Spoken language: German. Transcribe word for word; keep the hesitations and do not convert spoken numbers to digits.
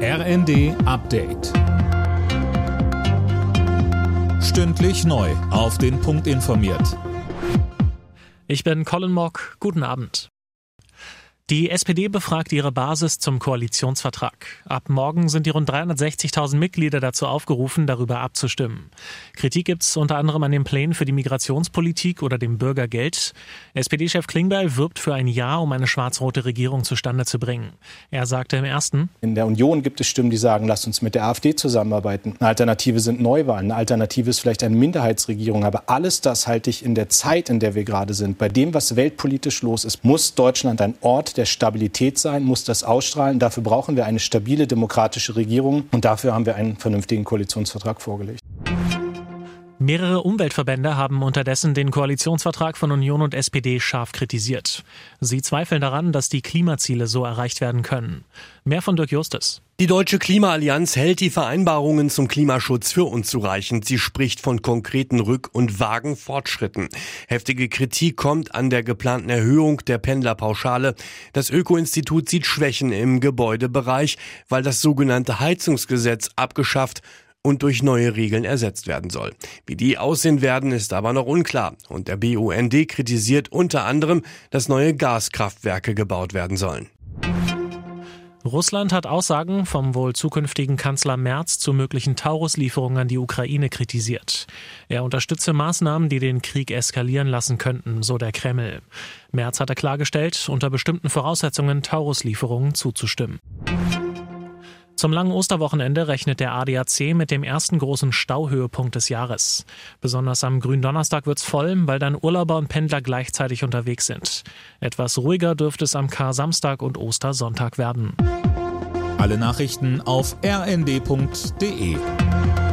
R N D Update. Stündlich neu auf den Punkt informiert. Ich bin Colin Mock. Guten Abend. Die S P D befragt ihre Basis zum Koalitionsvertrag. Ab morgen sind die rund dreihundertsechzigtausend Mitglieder dazu aufgerufen, darüber abzustimmen. Kritik gibt's unter anderem an den Plänen für die Migrationspolitik oder dem Bürgergeld. S P D-Chef Klingbeil wirbt für ein Ja, um eine schwarz-rote Regierung zustande zu bringen. Er sagte im ersten: In der Union gibt es Stimmen, die sagen, lasst uns mit der AfD zusammenarbeiten. Eine Alternative sind Neuwahlen, eine Alternative ist vielleicht eine Minderheitsregierung. Aber alles das halte ich in der Zeit, in der wir gerade sind, bei dem, was weltpolitisch los ist, muss Deutschland ein Ort der Stabilität sein, muss das ausstrahlen. Dafür brauchen wir eine stabile demokratische Regierung und dafür haben wir einen vernünftigen Koalitionsvertrag vorgelegt. Mehrere Umweltverbände haben unterdessen den Koalitionsvertrag von Union und S P D scharf kritisiert. Sie zweifeln daran, dass die Klimaziele so erreicht werden können. Mehr von Dirk Justus. Die Deutsche Klimaallianz hält die Vereinbarungen zum Klimaschutz für unzureichend. Sie spricht von konkreten Rück- und vagen Fortschritten. Heftige Kritik kommt an der geplanten Erhöhung der Pendlerpauschale. Das Öko-Institut sieht Schwächen im Gebäudebereich, weil das sogenannte Heizungsgesetz abgeschafft und durch neue Regeln ersetzt werden soll. Wie die aussehen werden, ist aber noch unklar. Und der B U N D kritisiert unter anderem, dass neue Gaskraftwerke gebaut werden sollen. Russland hat Aussagen vom wohl zukünftigen Kanzler Merz zu möglichen Taurus-Lieferungen an die Ukraine kritisiert. Er unterstütze Maßnahmen, die den Krieg eskalieren lassen könnten, so der Kreml. Merz hatte klargestellt, unter bestimmten Voraussetzungen Taurus-Lieferungen zuzustimmen. Zum langen Osterwochenende rechnet der A D A C mit dem ersten großen Stauhöhepunkt des Jahres. Besonders am Gründonnerstag wird's voll, weil dann Urlauber und Pendler gleichzeitig unterwegs sind. Etwas ruhiger dürfte es am Kar-Samstag und Ostersonntag werden. Alle Nachrichten auf r n d punkt d e.